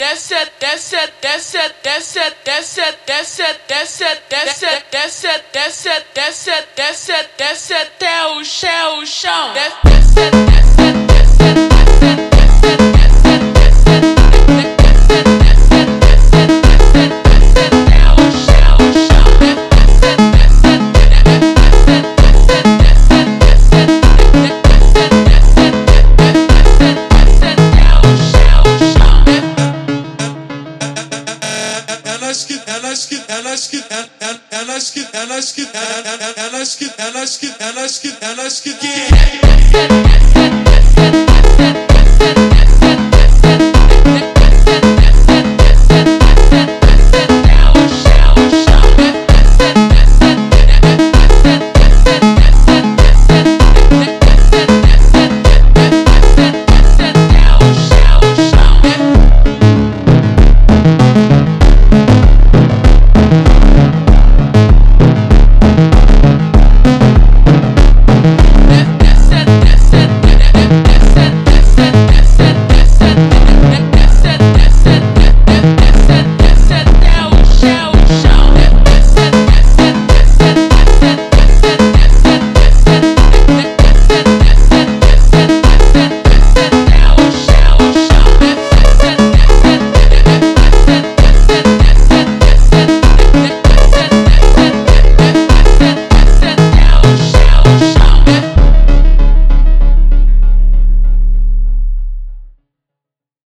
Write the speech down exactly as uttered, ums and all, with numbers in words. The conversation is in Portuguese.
desce, desce, desce, desce, desce, desce, desce, desce, desce, desce, desce, desce, desce até o chão, o chão. Desce, desce, desce, desce, desce, desce, desce, até o chão, o chão. Elas que, elas que, elas que, elas que, elas que, elas que, elas que, elas que, elas que, elas que,